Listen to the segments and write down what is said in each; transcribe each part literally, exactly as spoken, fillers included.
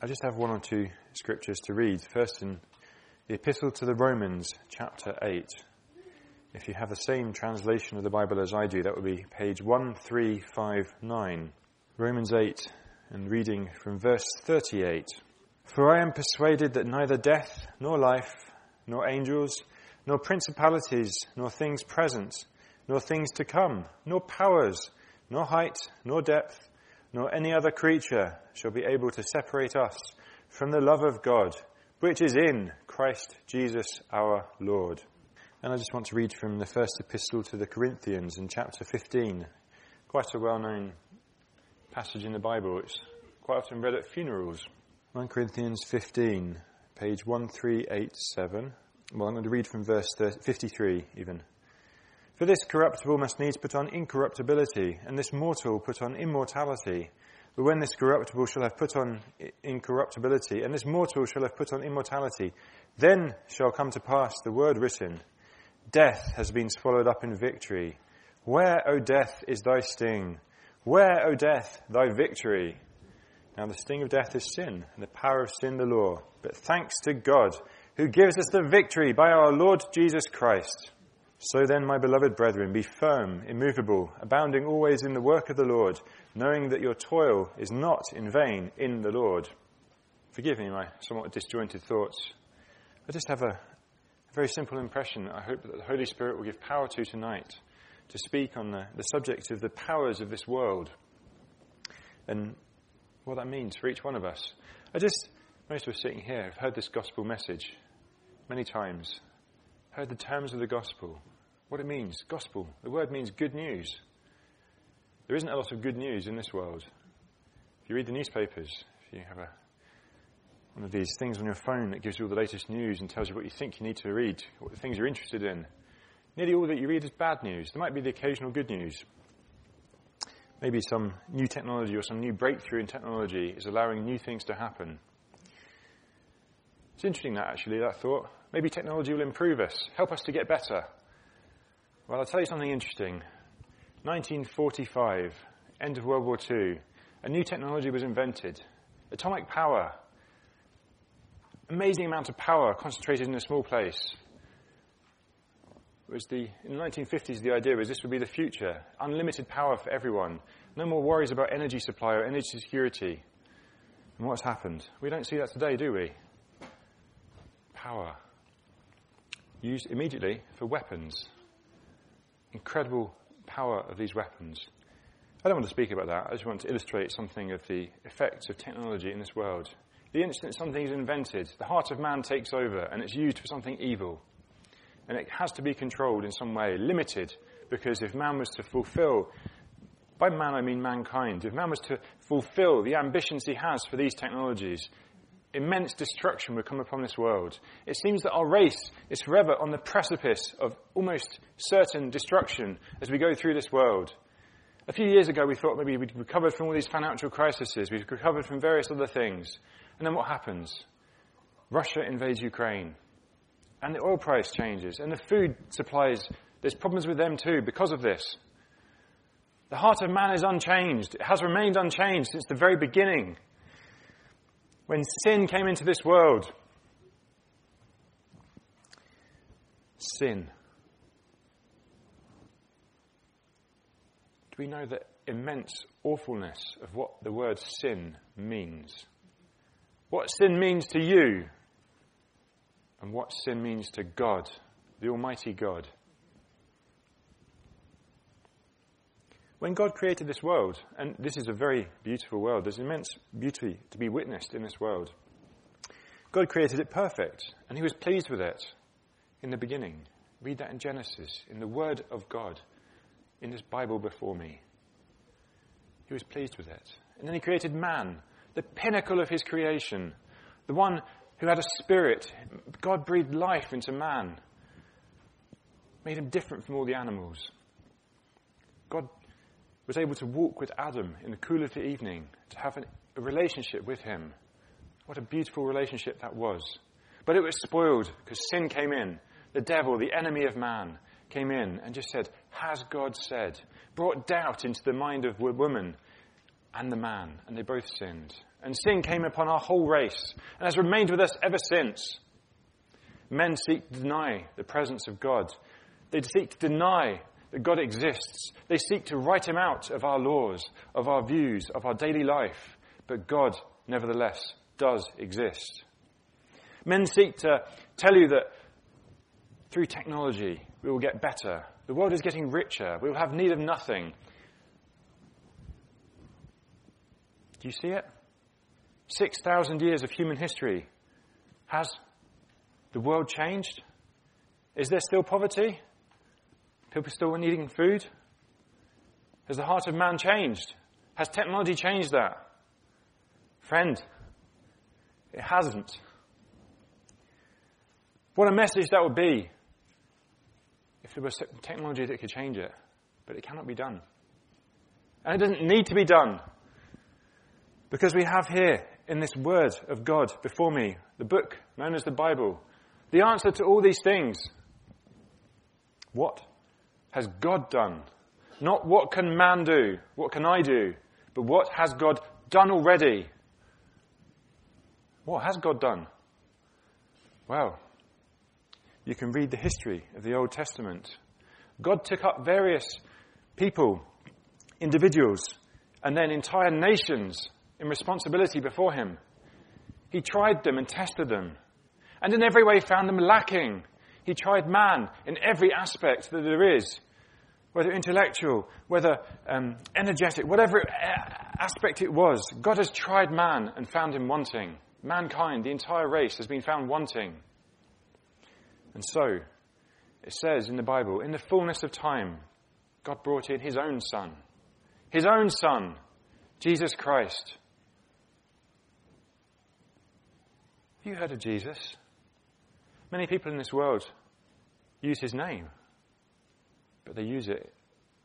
I just have one or two scriptures to read. First in the Epistle to the Romans, chapter eight. If you have the same translation of the Bible as I do, that would be page one three five nine. Romans eight, and reading from verse thirty-eight. For I am persuaded that neither death, nor life, nor angels, nor principalities, nor things present, nor things to come, nor powers, nor height, nor depth, nor any other creature shall be able to separate us from the love of God, which is in Christ Jesus our Lord. And I just want to read from the first epistle to the Corinthians in chapter fifteen. Quite a well-known passage in the Bible. It's quite often read at funerals. First Corinthians fifteen, page one three eight seven. Well, I'm going to read from verse fifty-three even. For this corruptible must needs put on incorruptibility, and this mortal put on immortality. But when this corruptible shall have put on incorruptibility, and this mortal shall have put on immortality, then shall come to pass the word written, Death has been swallowed up in victory. Where, O death, is thy sting? Where, O death, thy victory? Now the sting of death is sin, and the power of sin the law. But thanks to God, who gives us the victory by our Lord Jesus Christ. So then, my beloved brethren, be firm, immovable, abounding always in the work of the Lord, knowing that your toil is not in vain in the Lord. Forgive me my somewhat disjointed thoughts. I just have a, a very simple impression I hope that the Holy Spirit will give power to tonight, to speak on the, the subject of the powers of this world and what that means for each one of us. I just, most of us sitting here have heard this gospel message many times, heard the terms of the gospel. What it means, gospel. The word means good news. There isn't a lot of good news in this world. If you read the newspapers, if you have a, one of these things on your phone that gives you all the latest news and tells you what you think you need to read, what the things you're interested in, nearly all that you read is bad news. There might be the occasional good news. Maybe some new technology or some new breakthrough in technology is allowing new things to happen. It's interesting that actually, that thought. Maybe technology will improve us, help us to get better. Well, I'll tell you something interesting. nineteen forty-five, end of World War Two, a new technology was invented. Atomic power. Amazing amount of power concentrated in a small place. It was the, in the nineteen fifties, the idea was this would be the future. Unlimited power for everyone. No more worries about energy supply or energy security. And what's happened? We don't see that today, do we? Power. Used immediately for weapons. Incredible power of these weapons. I don't want to speak about that. I just want to illustrate something of the effects of technology in this world. The instant something is invented, the heart of man takes over and it's used for something evil. And it has to be controlled in some way, limited, because if man was to fulfill, by man I mean mankind, if man was to fulfill the ambitions he has for these technologies, immense destruction would come upon this world. It seems that our race is forever on the precipice of almost certain destruction as we go through this world. A few years ago we thought maybe we'd recovered from all these financial crises, we've recovered from various other things. And then what happens? Russia invades Ukraine. And the oil price changes. And the food supplies, there's problems with them too because of this. The heart of man is unchanged. It has remained unchanged since the very beginning. When sin came into this world, sin. Do we know the immense awfulness of what the word sin means? What sin means to you, and what sin means to God, the Almighty God. When God created this world, and this is a very beautiful world, there's immense beauty to be witnessed in this world. God created it perfect, and he was pleased with it in the beginning. Read that in Genesis, in the Word of God, in this Bible before me. He was pleased with it. And then he created man, the pinnacle of his creation, the one who had a spirit. God breathed life into man, made him different from all the animals. God was able to walk with Adam in the cool of the evening, to have an, a relationship with him. What a beautiful relationship that was. But it was spoiled because sin came in. The devil, the enemy of man, came in and just said, has God said? Brought doubt into the mind of the woman and the man, and they both sinned. and sin came upon our whole race and has remained with us ever since. Men seek to deny the presence of God. They seek to deny that God exists. They seek to write him out of our laws, of our views, of our daily life. But God, nevertheless, does exist. Men seek to tell you that through technology we will get better. The world is getting richer. We will have need of nothing. Do you see it? Six thousand years of human history. Has the world changed? Is there still poverty? People still needing food? Has the heart of man changed? Has technology changed that? Friend, it hasn't. What a message that would be if there was technology that could change it. But it cannot be done. And it doesn't need to be done. Because we have here, in this word of God before me, the book known as the Bible, the answer to all these things. What has God done? Not what can man do, what can I do, but what has God done already? What has God done? Well, you can read the history of the Old Testament. God took up various people, individuals, and then entire nations in responsibility before him. He tried them and tested them, and in every way found them lacking. He tried man in every aspect that there is, whether intellectual, whether um, energetic, whatever aspect it was. God has tried man and found him wanting. Mankind, the entire race, has been found wanting. And so, it says in the Bible, in the fullness of time, God brought in his own Son. His own Son, Jesus Christ. Have you heard of Jesus? Many people in this world use his name, but they use it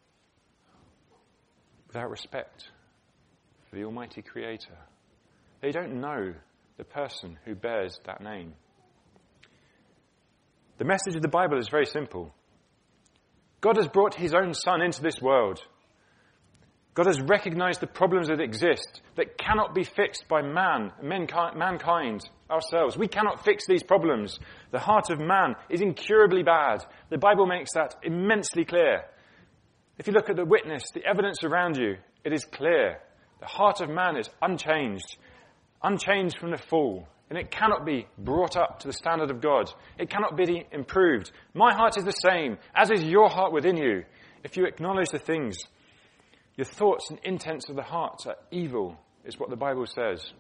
without respect for the Almighty Creator. They don't know the person who bears that name. The message of the Bible is very simple. God has brought his own Son into this world. God has recognized the problems that exist that cannot be fixed by man, mankind, ourselves. We cannot fix these problems. The heart of man is incurably bad. The Bible makes that immensely clear. If you look at the witness, the evidence around you, it is clear. The heart of man is unchanged, unchanged from the fall, and it cannot be brought up to the standard of God. It cannot be improved. My heart is the same, as is your heart within you. If you acknowledge the things, your thoughts and intents of the heart are evil, is what the Bible says.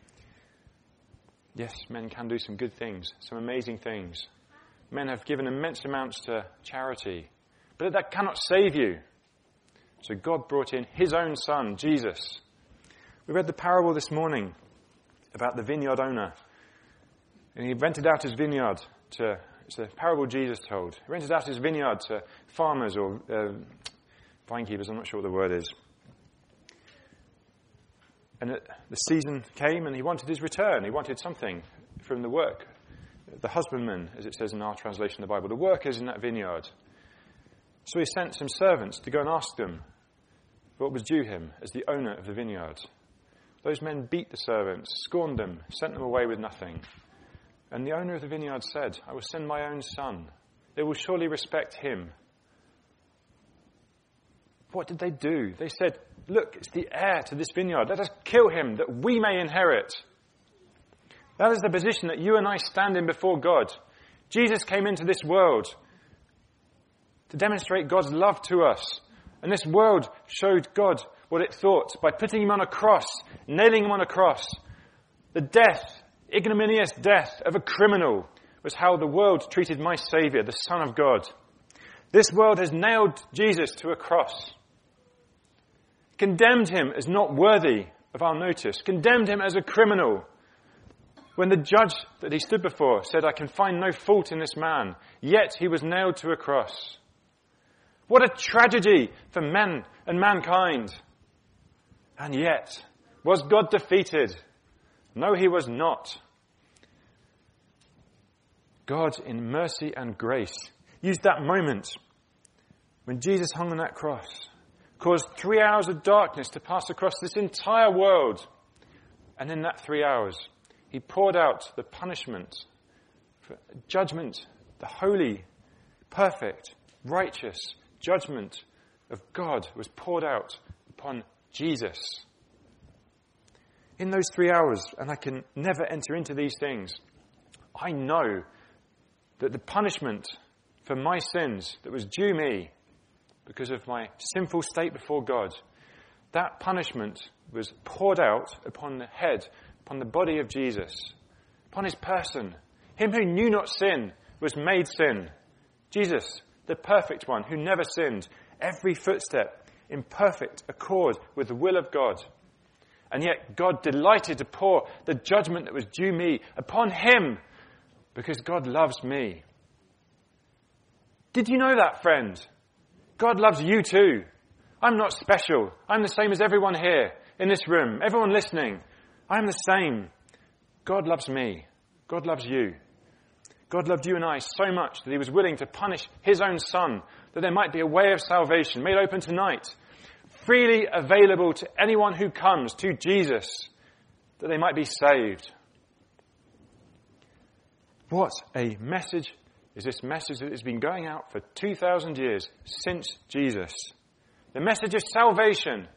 Yes, men can do some good things, some amazing things. Men have given immense amounts to charity, but that cannot save you. So God brought in his own Son, Jesus. We read the parable this morning about the vineyard owner. And he rented out his vineyard to, it's a parable Jesus told. He rented out his vineyard to farmers or uh, vinekeepers, I'm not sure what the word is. And it, the season came and he wanted his return. He wanted something from the work. The husbandman, as it says in our translation of the Bible, the workers in that vineyard. So he sent some servants to go and ask them what was due him as the owner of the vineyard. Those men beat the servants, scorned them, sent them away with nothing. And the owner of the vineyard said, I will send my own son. They will surely respect him. What did they do? They said, look, it's the heir to this vineyard. Let us kill him that we may inherit. That is the position that you and I stand in before God. Jesus came into this world to demonstrate God's love to us. And this world showed God what it thought by putting him on a cross, nailing him on a cross. The death, ignominious death of a criminal was how the world treated my Saviour, the Son of God. This world has nailed Jesus to a cross, condemned him as not worthy of our notice, condemned him as a criminal. When the judge that he stood before said, I can find no fault in this man, yet he was nailed to a cross. What a tragedy for men and mankind. And yet, was God defeated? No, he was not. God, in mercy and grace, used that moment when Jesus hung on that cross, caused three hours of darkness to pass across this entire world, And in that three hours, he poured out the punishment, for judgment, the holy, perfect, righteous judgment of God was poured out upon Jesus. In those three hours, and I can never enter into these things, I know that the punishment for my sins that was due me because of my sinful state before God, that punishment was poured out upon the head, upon the body of Jesus, upon his person. Him who knew not sin was made sin. Jesus, the perfect one who never sinned, every footstep in perfect accord with the will of God. And yet God delighted to pour the judgment that was due me upon him because God loves me. Did you know that, friend? God loves you too. I'm not special. I'm the same as everyone here in this room, everyone listening. I'm the same. God loves me. God loves you. God loved you and I so much that he was willing to punish his own son, that there might be a way of salvation made open tonight, freely available to anyone who comes to Jesus, that they might be saved. What a message is this message that has been going out for two thousand years since Jesus. The message of salvation.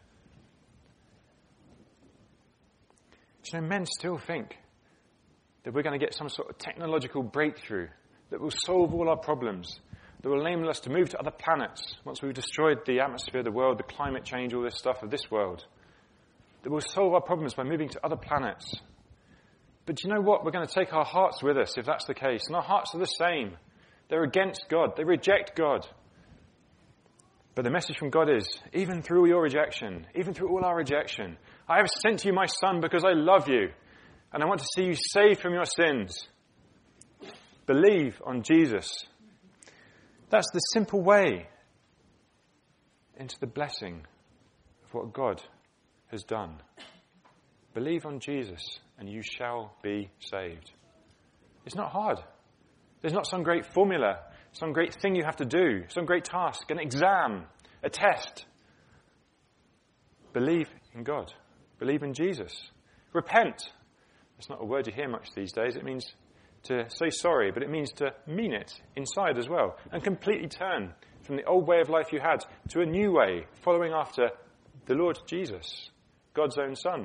You know, men still think that we're going to get some sort of technological breakthrough that will solve all our problems, that will enable us to move to other planets once we've destroyed the atmosphere, the world, the climate change, all this stuff of this world, that will solve our problems by moving to other planets. But do you know what? We're going to take our hearts with us if that's the case. And our hearts are the same. They're against God. They reject God. But the message from God is, even through your rejection, even through all our rejection, I have sent you my son because I love you. And I want to see you saved from your sins. Believe on Jesus. That's the simple way into the blessing of what God has done. Believe on Jesus and you shall be saved. It's not hard. There's not some great formula, some great thing you have to do, some great task, an exam, a test. Believe in God. Believe in Jesus. Repent. It's not a word you hear much these days. It means to say sorry, but it means to mean it inside as well. And completely turn from the old way of life you had to a new way, following after the Lord Jesus, God's own Son.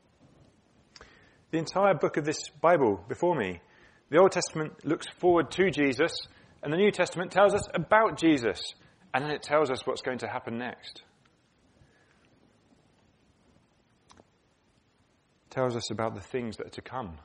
The entire book of this Bible before me, the Old Testament looks forward to Jesus, and the New Testament tells us about Jesus, and then it tells us what's going to happen next. It tells us about the things that are to come.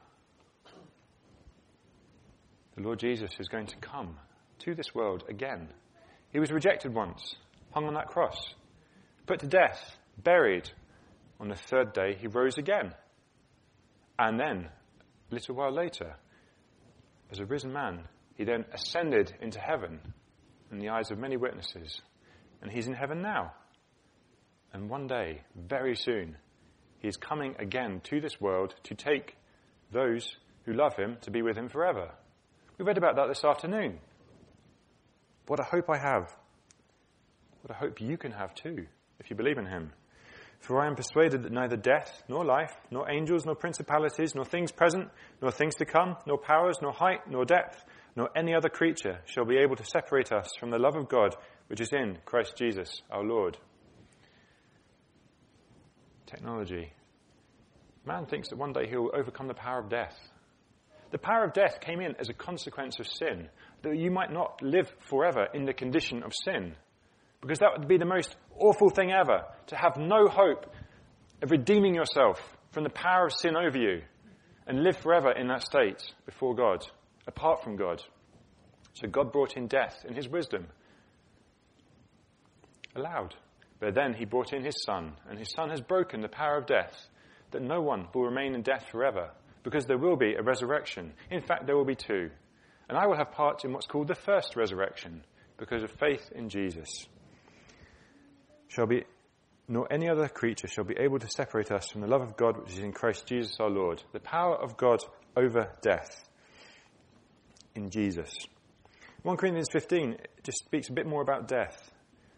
The Lord Jesus is going to come to this world again. He was rejected once, hung on that cross, put to death, buried. On the third day, he rose again. And then, a little while later, as a risen man, he then ascended into heaven in the eyes of many witnesses. And he's in heaven now. And one day, very soon, he is coming again to this world to take those who love him to be with him forever. We read about that this afternoon. What a hope I have. What a hope you can have too, if you believe in him. For I am persuaded that neither death, nor life, nor angels, nor principalities, nor things present, nor things to come, nor powers, nor height, nor depth, nor any other creature shall be able to separate us from the love of God which is in Christ Jesus our Lord. Technology. Man thinks that one day he will overcome the power of death. The power of death came in as a consequence of sin, that you might not live forever in the condition of sin. Because that would be the most awful thing ever, to have no hope of redeeming yourself from the power of sin over you and live forever in that state before God, apart from God. So God brought in death in his wisdom. Allowed. But then he brought in his Son, and his Son has broken the power of death, that no one will remain in death forever, because there will be a resurrection. In fact, there will be two. And I will have part in what's called the first resurrection, because of faith in Jesus. Shall be, nor any other creature shall be able to separate us from the love of God which is in Christ Jesus our Lord. The power of God over death in Jesus. First Corinthians fifteen just speaks a bit more about death.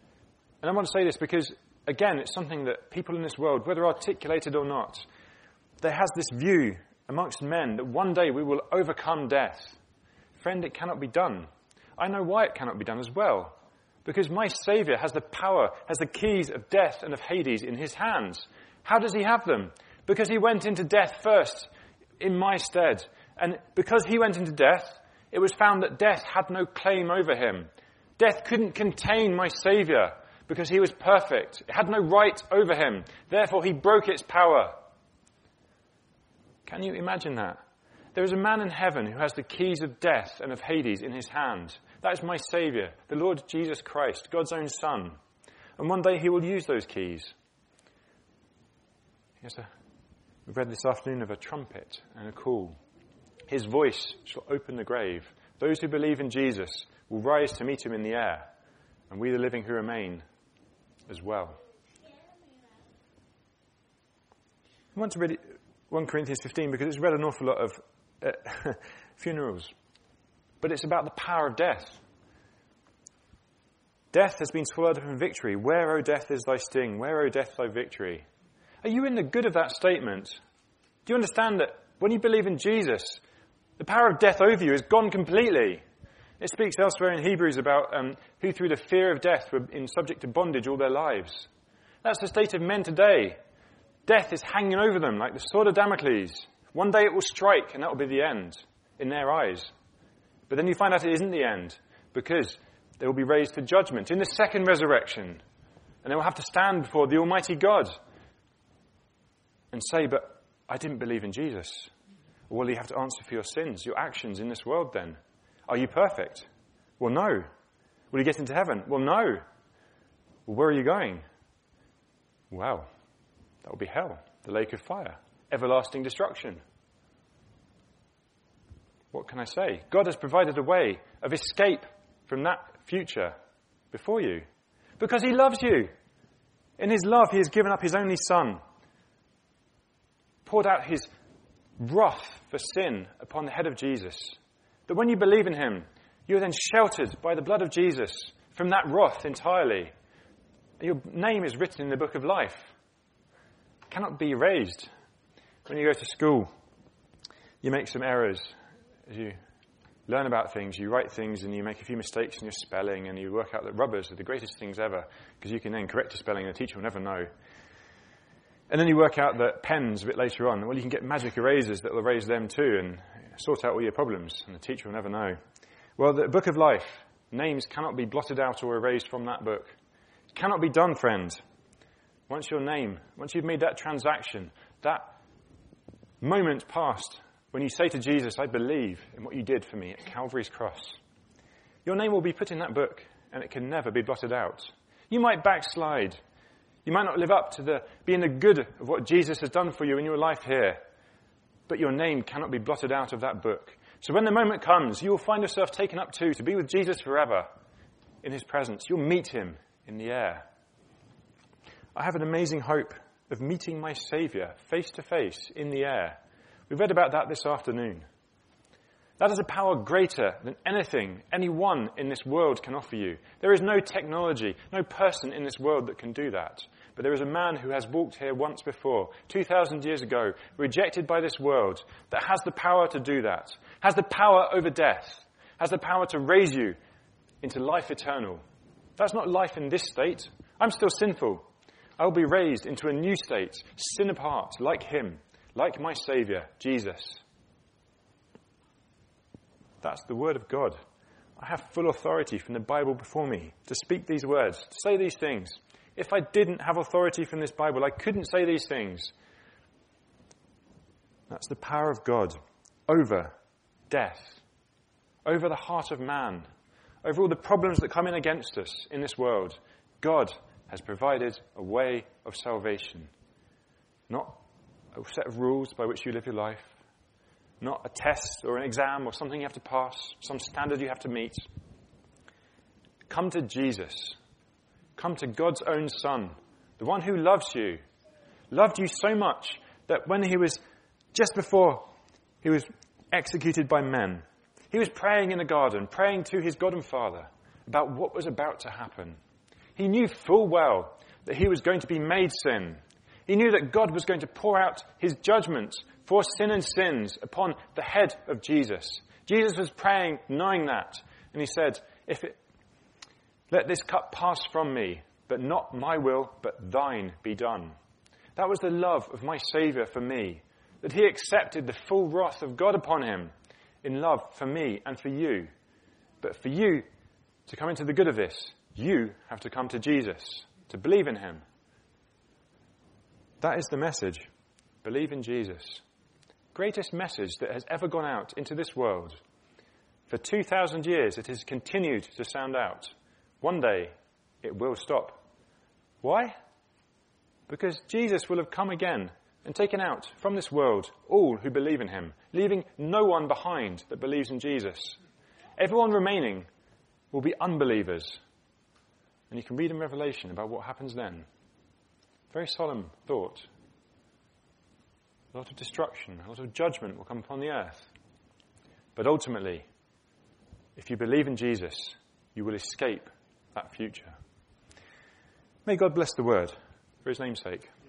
And I want to say this because, again, it's something that people in this world, whether articulated or not, there has this view amongst men that one day we will overcome death. Friend, it cannot be done. I know why it cannot be done as well. Because my Saviour has the power, has the keys of death and of Hades in his hands. How does he have them? Because he went into death first in my stead. And because he went into death, it was found that death had no claim over him. Death couldn't contain my Saviour because he was perfect. It had no right over him. Therefore, he broke its power. Can you imagine that? There is a man in heaven who has the keys of death and of Hades in his hand. That is my Saviour, the Lord Jesus Christ, God's own Son. And one day he will use those keys. He has a, we've read this afternoon of a trumpet and a call. His voice shall open the grave. Those who believe in Jesus will rise to meet him in the air, and we the living who remain as well. I want to read First Corinthians fifteen because it's read an awful lot of uh, funerals. But it's about the power of death. Death has been swallowed up in victory. Where, O death, is thy sting? Where, O death, thy victory? Are you in the good of that statement? Do you understand that when you believe in Jesus, the power of death over you is gone completely? It speaks elsewhere in Hebrews about um, who through the fear of death were in subject to bondage all their lives. That's the state of men today. Death is hanging over them like the sword of Damocles. One day it will strike and that will be the end in their eyes. But then you find out it isn't the end because they will be raised to judgment in the second resurrection. And they will have to stand before the Almighty God and say, but I didn't believe in Jesus. Or will you have to answer for your sins, your actions in this world then? Are you perfect? Well, no. Will you get into heaven? Well, no. Well, where are you going? Well, that will be hell, the lake of fire, everlasting destruction. What can I say? God has provided a way of escape from that future before you because he loves you. In his love, he has given up his only Son, poured out his wrath for sin upon the head of Jesus, that when you believe in him, you are then sheltered by the blood of Jesus from that wrath entirely. Your name is written in the book of life. It cannot be erased. When you go to school, you make some errors. As you learn about things, you write things and you make a few mistakes in your spelling and you work out that rubbers are the greatest things ever because you can then correct your spelling and the teacher will never know. And then you work out that pens a bit later on, well, you can get magic erasers that will erase them too and sort out all your problems and the teacher will never know. Well, the book of life, names cannot be blotted out or erased from that book. It cannot be done, friend. Once your name, once you've made that transaction, that moment past, when you say to Jesus, I believe in what you did for me at Calvary's cross, your name will be put in that book and it can never be blotted out. You might backslide. You might not live up to the being the good of what Jesus has done for you in your life here, but your name cannot be blotted out of that book. So when the moment comes, you will find yourself taken up too, to be with Jesus forever in his presence. You'll meet him in the air. I have an amazing hope of meeting my Saviour face to face in the air. We read about that this afternoon. That is a power greater than anything anyone in this world can offer you. There is no technology, no person in this world that can do that. But there is a man who has walked here once before, two thousand years ago, rejected by this world, that has the power to do that, has the power over death, has the power to raise you into life eternal. That's not life in this state. I'm still sinful. I will be raised into a new state, sin apart, like him, like my Saviour, Jesus. That's the word of God. I have full authority from the Bible before me to speak these words, to say these things. If I didn't have authority from this Bible, I couldn't say these things. That's the power of God over death, over the heart of man, over all the problems that come in against us in this world. God has provided a way of salvation. Not a set of rules by which you live your life. Not a test or an exam or something you have to pass, some standard you have to meet. Come to Jesus. Come to God's own Son, the one who loves you, loved you so much that when he was, just before he was executed by men, he was praying in the garden, praying to his God and Father about what was about to happen. He knew full well that he was going to be made sin. He knew that God was going to pour out his judgment for sin and sins upon the head of Jesus. Jesus was praying, knowing that. And he said, "If it, let this cup pass from me, but not my will, but thine be done." That was the love of my Saviour for me, that he accepted the full wrath of God upon him in love for me and for you. But for you to come into the good of this, you have to come to Jesus, to believe in him. That is the message. Believe in Jesus. Greatest message that has ever gone out into this world. For two thousand years it has continued to sound out. One day it will stop. Why? Because Jesus will have come again and taken out from this world all who believe in him, leaving no one behind that believes in Jesus. Everyone remaining will be unbelievers. And you can read in Revelation about what happens then. Very solemn thought. A lot of destruction, a lot of judgment will come upon the earth. But ultimately, if you believe in Jesus, you will escape that future. May God bless the word for his name's sake.